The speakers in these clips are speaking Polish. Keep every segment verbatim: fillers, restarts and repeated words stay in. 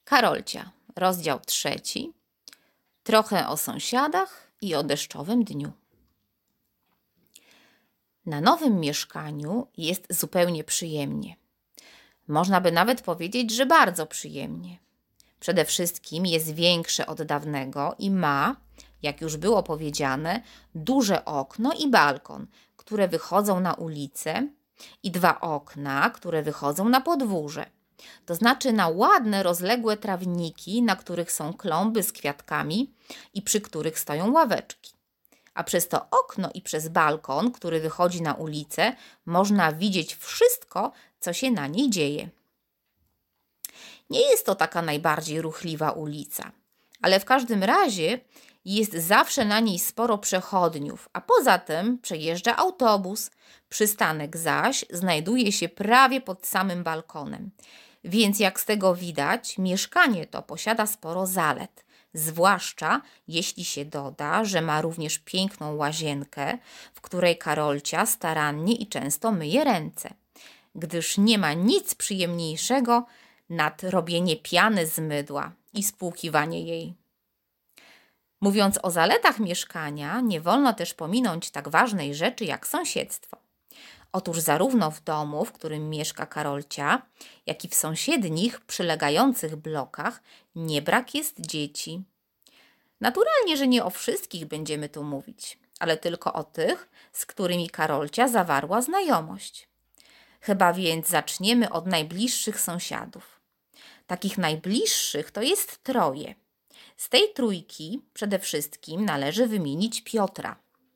Karolcia, rozdział trzeci. Trochę o sąsiadach i o deszczowym dniu. Na nowym mieszkaniu jest zupełnie przyjemnie. Można by nawet powiedzieć, że bardzo przyjemnie. Przede wszystkim jest większe od dawnego i ma, jak już było powiedziane, duże okno i balkon, które wychodzą na ulicę i dwa okna, które wychodzą na podwórze. To znaczy na ładne, rozległe trawniki, na których są klomby z kwiatkami i przy których stoją ławeczki. A przez to okno i przez balkon, który wychodzi na ulicę, można widzieć wszystko, co się na niej dzieje. Nie jest to taka najbardziej ruchliwa ulica, ale w każdym razie jest zawsze na niej sporo przechodniów, a poza tym przejeżdża autobus. Przystanek zaś znajduje się prawie pod samym balkonem. Więc jak z tego widać, mieszkanie to posiada sporo zalet, zwłaszcza jeśli się doda, że ma również piękną łazienkę, w której Karolcia starannie i często myje ręce, gdyż nie ma nic przyjemniejszego nad robienie piany z mydła i spłukiwanie jej. Mówiąc o zaletach mieszkania, nie wolno też pominąć tak ważnej rzeczy jak sąsiedztwo. Otóż zarówno w domu, w którym mieszka Karolcia, jak i w sąsiednich, przylegających blokach nie brak jest dzieci. Naturalnie, że nie o wszystkich będziemy tu mówić, ale tylko o tych, z którymi Karolcia zawarła znajomość. Chyba więc zaczniemy od najbliższych sąsiadów. Takich najbliższych to jest troje. Z tej trójki przede wszystkim należy wymienić Piotra.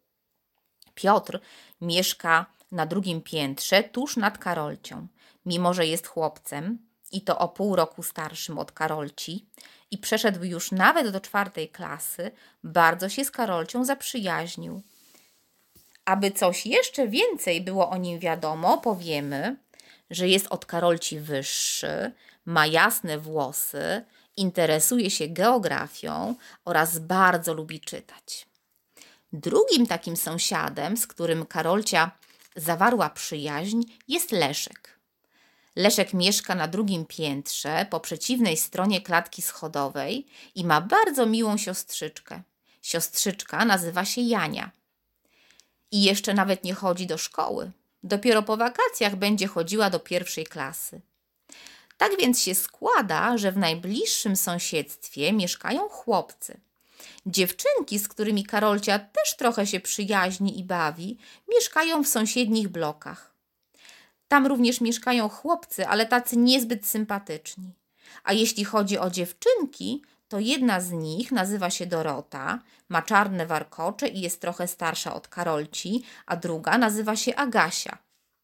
Piotr mieszka na drugim piętrze, tuż nad Karolcią. Mimo że jest chłopcem i to o pół roku starszym od Karolci i przeszedł już nawet do czwartej klasy, bardzo się z Karolcią zaprzyjaźnił. Aby coś jeszcze więcej było o nim wiadomo, powiemy, że jest od Karolci wyższy, ma jasne włosy, interesuje się geografią oraz bardzo lubi czytać. Drugim takim sąsiadem, z którym Karolcia zawarła przyjaźń, jest Leszek. Leszek mieszka na drugim piętrze, po przeciwnej stronie klatki schodowej i ma bardzo miłą siostrzyczkę. Siostrzyczka nazywa się Jania. I jeszcze nawet nie chodzi do szkoły. Dopiero po wakacjach będzie chodziła do pierwszej klasy. Tak więc się składa, że w najbliższym sąsiedztwie mieszkają chłopcy. Dziewczynki, z którymi Karolcia też trochę się przyjaźni i bawi, mieszkają w sąsiednich blokach. Tam również mieszkają chłopcy, ale tacy niezbyt sympatyczni. A jeśli chodzi o dziewczynki, to jedna z nich nazywa się Dorota, ma czarne warkocze i jest trochę starsza od Karolci, a druga nazywa się Agasia.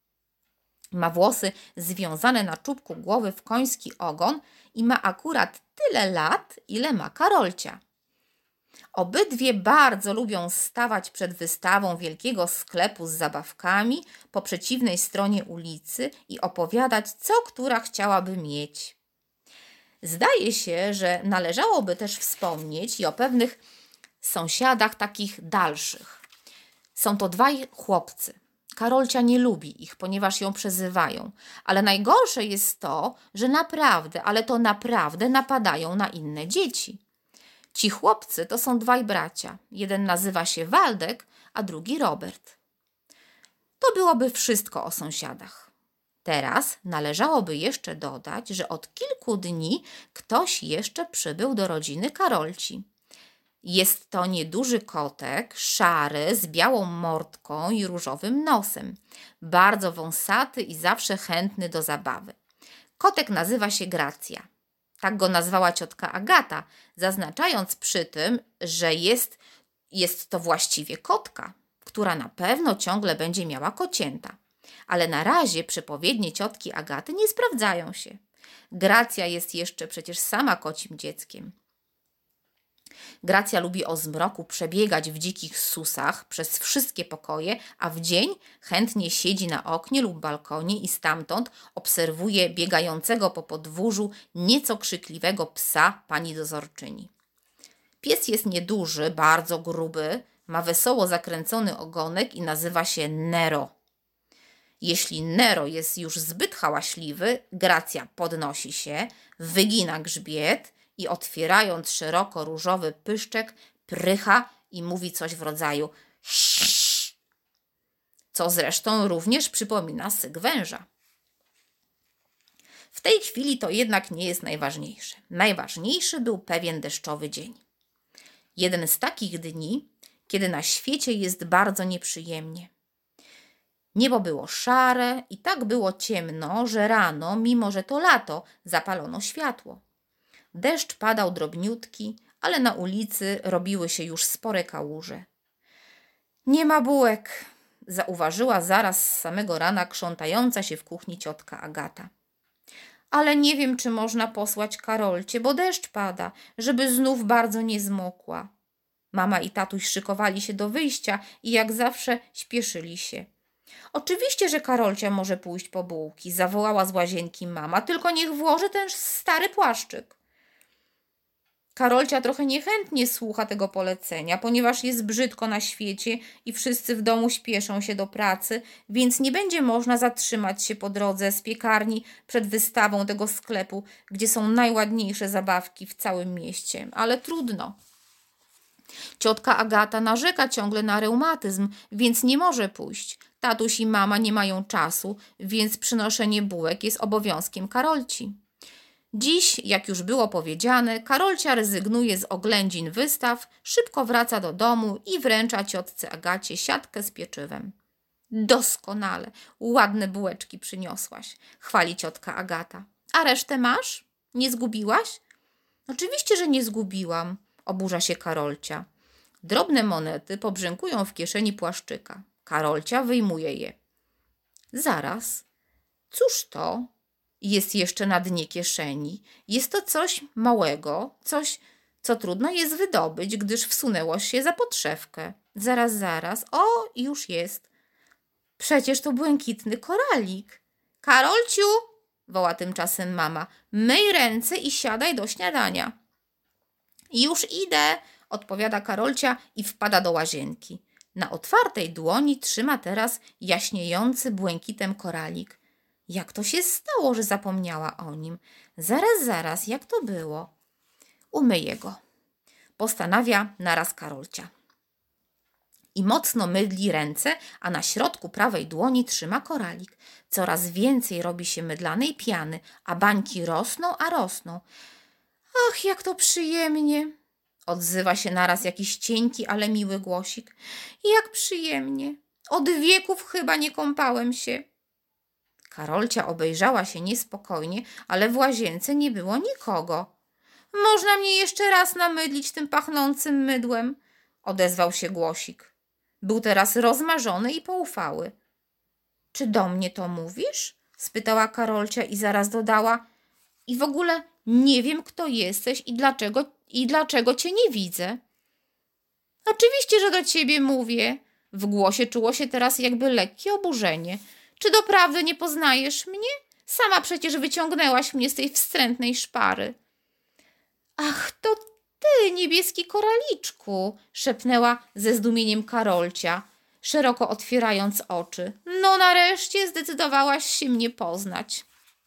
Ma włosy związane na czubku głowy w koński ogon i ma akurat tyle lat, ile ma Karolcia. Obydwie bardzo lubią stawać przed wystawą wielkiego sklepu z zabawkami po przeciwnej stronie ulicy i opowiadać, co która chciałaby mieć. Zdaje się, że należałoby też wspomnieć i o pewnych sąsiadach takich dalszych. Są to dwaj chłopcy. Karolcia nie lubi ich, ponieważ ją przezywają, ale najgorsze jest to, że naprawdę, ale to naprawdę napadają na inne dzieci. Ci chłopcy to są dwaj bracia. Jeden nazywa się Waldek, a drugi Robert. To byłoby wszystko o sąsiadach. Teraz należałoby jeszcze dodać, że od kilku dni ktoś jeszcze przybył do rodziny Karolci. Jest to nieduży kotek, szary, z białą mordką i różowym nosem. Bardzo wąsaty i zawsze chętny do zabawy. Kotek nazywa się Gracja. Tak go nazwała ciotka Agata, zaznaczając przy tym, że jest, jest to właściwie kotka, która na pewno ciągle będzie miała kocięta. Ale na razie przepowiednie ciotki Agaty nie sprawdzają się. Gracja jest jeszcze przecież sama kocim dzieckiem. Gracja lubi o zmroku przebiegać w dzikich susach przez wszystkie pokoje, a w dzień chętnie siedzi na oknie lub balkonie i stamtąd obserwuje biegającego po podwórzu nieco krzykliwego psa pani dozorczyni. Pies jest nieduży, bardzo gruby, ma wesoło zakręcony ogonek i nazywa się Nero. Jeśli Nero jest już zbyt hałaśliwy, Gracja podnosi się, wygina grzbiet i otwierając szeroko różowy pyszczek, prycha i mówi coś w rodzaju sz, co zresztą również przypomina syk węża. W tej chwili to jednak nie jest najważniejsze. Najważniejszy był pewien deszczowy dzień. Jeden z takich dni, kiedy na świecie jest bardzo nieprzyjemnie. Niebo było szare i tak było ciemno, że rano, mimo że to lato, zapalono światło. Deszcz padał drobniutki, ale na ulicy robiły się już spore kałuże. Nie ma bułek, zauważyła zaraz z samego rana krzątająca się w kuchni ciotka Agata. Ale nie wiem, czy można posłać Karolcie, bo deszcz pada, żeby znów bardzo nie zmokła. Mama i tatuś szykowali się do wyjścia i jak zawsze śpieszyli się. Oczywiście, że Karolcia może pójść po bułki, zawołała z łazienki mama, tylko niech włoży ten stary płaszczyk. Karolcia trochę niechętnie słucha tego polecenia, ponieważ jest brzydko na świecie i wszyscy w domu śpieszą się do pracy, więc nie będzie można zatrzymać się po drodze z piekarni przed wystawą tego sklepu, gdzie są najładniejsze zabawki w całym mieście, ale trudno. Ciotka Agata narzeka ciągle na reumatyzm, więc nie może pójść. Tatuś i mama nie mają czasu, więc przynoszenie bułek jest obowiązkiem Karolci. Dziś, jak już było powiedziane, Karolcia rezygnuje z oględzin wystaw, szybko wraca do domu i wręcza ciotce Agacie siatkę z pieczywem. Doskonale, ładne bułeczki przyniosłaś, chwali ciotka Agata. A resztę masz? Nie zgubiłaś? Oczywiście, że nie zgubiłam, oburza się Karolcia. Drobne monety pobrzękują w kieszeni płaszczyka. Karolcia wyjmuje je. Zaraz, cóż to? Jest jeszcze na dnie kieszeni. Jest to coś małego, coś, co trudno jest wydobyć, gdyż wsunęło się za podszewkę. Zaraz, zaraz. O, już jest. Przecież to błękitny koralik. Karolciu, woła tymczasem mama, myj ręce i siadaj do śniadania. Już idę, odpowiada Karolcia i wpada do łazienki. Na otwartej dłoni trzyma teraz jaśniejący błękitem koralik. Jak to się stało, że zapomniała o nim? Zaraz, zaraz, jak to było? Umyję go, postanawia naraz Karolcia. I mocno mydli ręce, a na środku prawej dłoni trzyma koralik. Coraz więcej robi się mydlanej piany, a bańki rosną, a rosną. Ach, jak to przyjemnie! Odzywa się naraz jakiś cienki, ale miły głosik. Jak przyjemnie! Od wieków chyba nie kąpałem się. Karolcia obejrzała się niespokojnie, ale w łazience nie było nikogo. Można mnie jeszcze raz namydlić tym pachnącym mydłem, odezwał się głosik. Był teraz rozmarzony i poufały. Czy do mnie to mówisz? Spytała Karolcia i zaraz dodała. I w ogóle nie wiem, kto jesteś i dlaczego, i dlaczego cię nie widzę. Oczywiście, że do ciebie mówię. W głosie czuło się teraz jakby lekkie oburzenie. Czy doprawdy nie poznajesz mnie? Sama przecież wyciągnęłaś mnie z tej wstrętnej szpary. Ach, to ty, niebieski koraliczku, szepnęła ze zdumieniem Karolcia, szeroko otwierając oczy. No nareszcie zdecydowałaś się mnie poznać.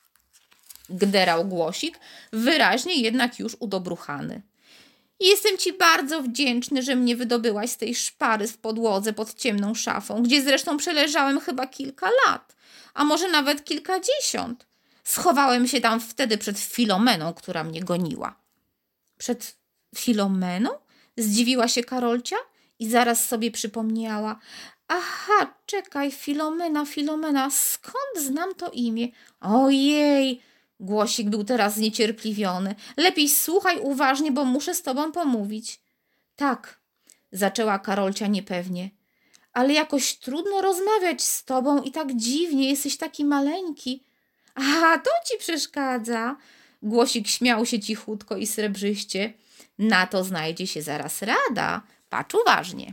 Gderał głosik, wyraźnie jednak już udobruchany. Jestem ci bardzo wdzięczny, że mnie wydobyłaś z tej szpary w podłodze pod ciemną szafą, gdzie zresztą przeleżałem chyba kilka lat, a może nawet kilkadziesiąt. Schowałem się tam wtedy przed Filomeną, która mnie goniła. Przed Filomeną? Zdziwiła się Karolcia i zaraz sobie przypomniała. Aha, czekaj, Filomena, Filomena, skąd znam to imię? Ojej! Głosik był teraz zniecierpliwiony. Lepiej słuchaj uważnie, bo muszę z tobą pomówić. Tak, zaczęła Karolcia niepewnie. Ale jakoś trudno rozmawiać z tobą i tak dziwnie, jesteś taki maleńki. A to ci przeszkadza. Głosik śmiał się cichutko i srebrzyście. Na to znajdzie się zaraz rada. Patrz uważnie.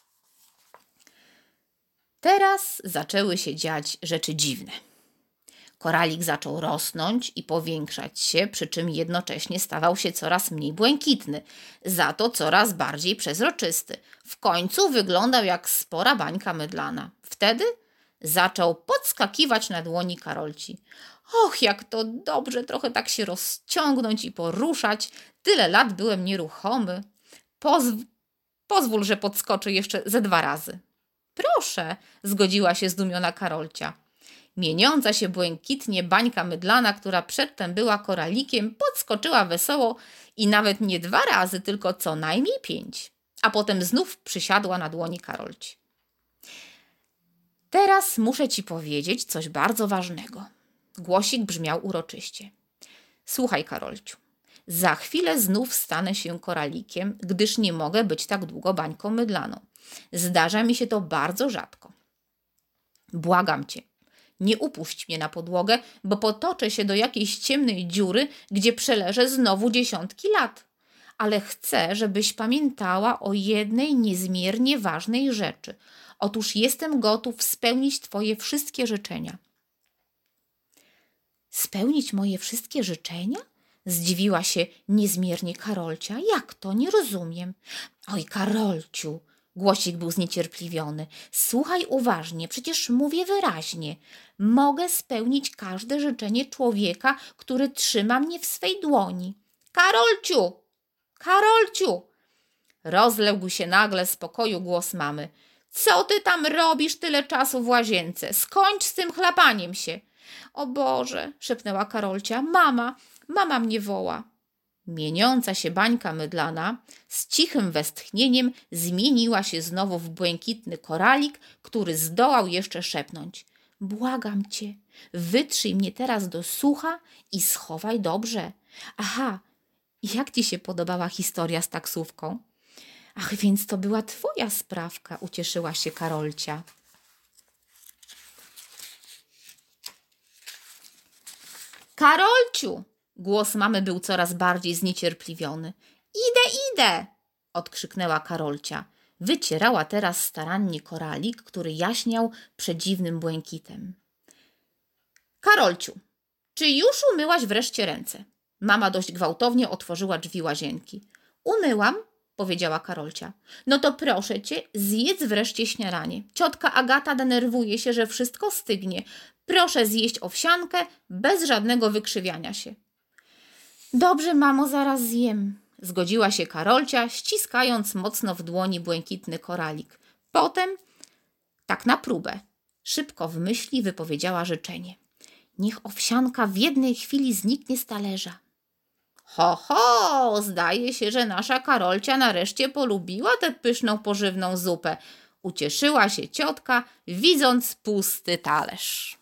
Teraz zaczęły się dziać rzeczy dziwne. Koralik zaczął rosnąć i powiększać się, przy czym jednocześnie stawał się coraz mniej błękitny, za to coraz bardziej przezroczysty. W końcu wyglądał jak spora bańka mydlana. Wtedy Zaczął podskakiwać na dłoni Karolci. Och, jak to dobrze trochę tak się rozciągnąć i poruszać. Tyle lat byłem nieruchomy. Pozw- pozwól, że podskoczę jeszcze ze dwa razy. Proszę, zgodziła się zdumiona Karolcia. Mieniąca się błękitnie bańka mydlana, która przedtem była koralikiem, podskoczyła wesoło i nawet nie dwa razy, tylko co najmniej pięć. A potem znów przysiadła na dłoni Karolci. Teraz muszę ci powiedzieć coś bardzo ważnego. Głosik brzmiał uroczyście. Słuchaj, Karolciu, za chwilę znów stanę się koralikiem, gdyż nie mogę być tak długo bańką mydlaną. Zdarza mi się to bardzo rzadko. Błagam cię, nie upuść mnie na podłogę, bo potoczę się do jakiejś ciemnej dziury, gdzie przeleżę znowu dziesiątki lat. Ale chcę, żebyś pamiętała o jednej niezmiernie ważnej rzeczy. Otóż jestem gotów spełnić twoje wszystkie życzenia. Spełnić moje wszystkie życzenia? Zdziwiła się niezmiernie Karolcia. Jak to? Nie rozumiem. Oj, Karolciu, głosik był zniecierpliwiony. Słuchaj uważnie, przecież mówię wyraźnie. Mogę spełnić każde życzenie człowieka, który trzyma mnie w swej dłoni. Karolciu! Karolciu! Rozległ się nagle z pokoju głos mamy. Co ty tam robisz tyle czasu w łazience? Skończ z tym chlapaniem się. O Boże, szepnęła Karolcia. Mama, mama mnie woła. Mieniąca się bańka mydlana z cichym westchnieniem zmieniła się znowu w błękitny koralik, który zdołał jeszcze szepnąć. Błagam cię, wytrzyj mnie teraz do sucha i schowaj dobrze. Aha, jak ci się podobała historia z taksówką? Ach, więc to była twoja sprawka, ucieszyła się Karolcia. Karolciu! Głos mamy był coraz bardziej zniecierpliwiony. Idę, idę! Odkrzyknęła Karolcia. Wycierała teraz starannie koralik, który jaśniał przedziwnym błękitem. Karolciu, czy już umyłaś wreszcie ręce? Mama dość gwałtownie otworzyła drzwi łazienki. Umyłam, powiedziała Karolcia. No to proszę cię, zjedz wreszcie śniadanie. Ciotka Agata denerwuje się, że wszystko stygnie. Proszę zjeść owsiankę bez żadnego wykrzywiania się. Dobrze, mamo, zaraz zjem, zgodziła się Karolcia, ściskając mocno w dłoni błękitny koralik. Potem, tak na próbę, szybko w myśli wypowiedziała życzenie. Niech owsianka w jednej chwili zniknie z talerza. Ho, ho, zdaje się, że nasza Karolcia nareszcie polubiła tę pyszną, pożywną zupę. Ucieszyła się ciotka, widząc pusty talerz.